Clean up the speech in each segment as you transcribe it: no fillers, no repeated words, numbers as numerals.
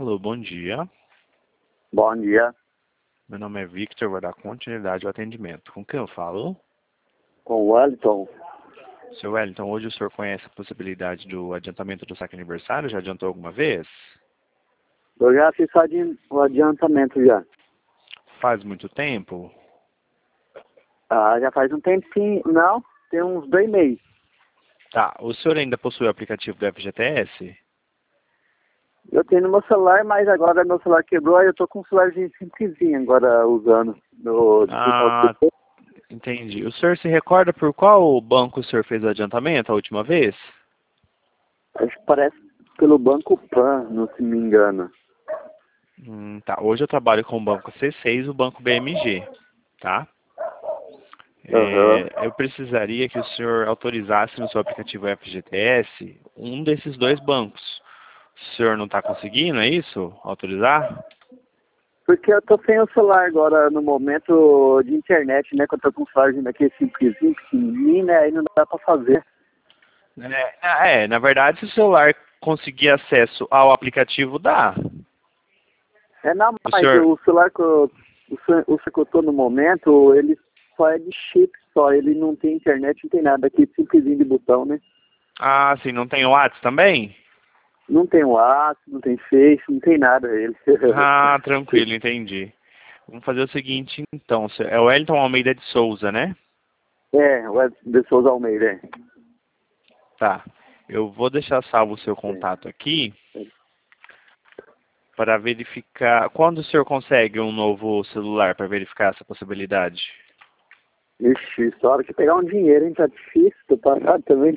Alô, bom dia. Bom dia, Meu nome é Victor, vou dar continuidade ao atendimento. Com quem eu falo? com o Wellington. Seu Wellington, hoje o senhor conhece a possibilidade do adiantamento do saque aniversário? Já adiantou alguma vez? Eu já fiz o adiantamento já. Faz muito tempo? Ah, já faz um tempinho, não, tem uns 2 meses. Tá, o senhor ainda possui o aplicativo do FGTS? Eu tenho no meu celular, mas agora meu celular quebrou, aí eu tô com um celularzinho simplesinho agora usando no digital. Ah, entendi. O senhor se recorda por qual banco o senhor fez o adiantamento a última vez? Acho que parece pelo Banco Pan, não se me engano. Tá, hoje eu trabalho com o banco C6 e o banco BMG, tá? Aham. Eu precisaria que o senhor autorizasse no seu aplicativo FGTS um desses dois bancos. O senhor não está conseguindo, é isso? Autorizar? Porque eu tô sem o celular agora no momento de internet, né? Que eu tô com um celularzinho daquele simplesinho, pequenininho, né? Aí não dá pra fazer. Na verdade, se o celular conseguir acesso ao aplicativo, dá. Não, O mas senhor... o celular o que eu tô no momento, ele só é de chip, só. Ele não tem internet, não tem nada. Aqui simplesinho de botão, né? Ah, sim, não tem o WhatsApp também? Não tem WhatsApp, não tem Face, não tem nada ele. Ah, tranquilo, entendi. Vamos fazer o seguinte, então. É o Wellington Almeida de Souza, né? O de Souza Almeida, é. Tá. Eu vou deixar salvo o seu Sim. contato aqui para verificar. Quando o senhor consegue um novo celular para verificar essa possibilidade? Ixi, só hora que pegar um dinheiro, hein? Tá difícil, tô parado também.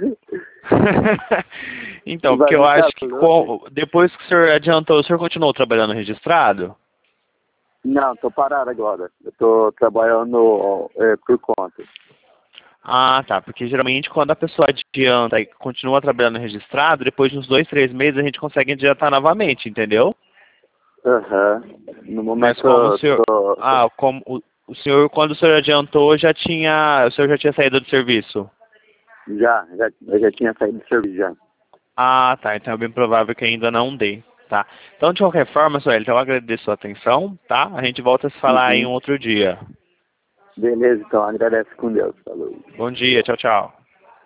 Então, Vai porque eu ficar acho que louco? depois que o senhor adiantou, o senhor continuou trabalhando registrado? Não, tô parado agora. Eu tô trabalhando por conta. Ah, tá. Porque geralmente quando a pessoa adianta e continua trabalhando registrado, depois de uns 2, 3 meses a gente consegue adiantar novamente, entendeu? Aham. No Mas momento como o eu senhor. tô. Ah, como o senhor, quando o senhor adiantou, o senhor já tinha saído do serviço? Eu já tinha saído do serviço já. Ah, tá. Então é bem provável que ainda não dê, tá? Então, de qualquer forma, Sueli, então eu agradeço a sua atenção, tá? A gente volta a se falar em Uhum. um outro dia. Beleza, então agradece com Deus. Falou. Bom dia, tchau, tchau.